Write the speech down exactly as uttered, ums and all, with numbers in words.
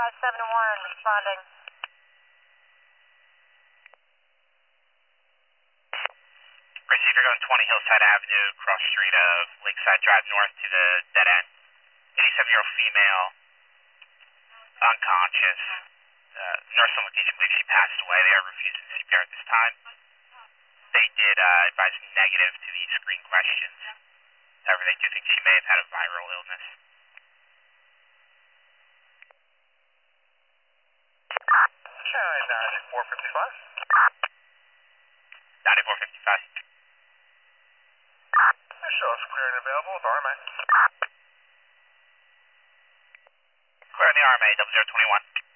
five seven one responding. Gracie, if you're going twenty Hillside Avenue, cross street of Lakeside Drive North to the dead end, eighty-seven-year-old female, unconscious. Uh, nurse on location believes she passed away. They are refusing C P R at this time. They did uh, advise negative to the screen questions. However, they do think she may have had a viral illness. Chime ninety-four fifty-five. ninety-four fifty-five. This show is clear and available with R M A. Clear in the R M A, double zero twenty-one.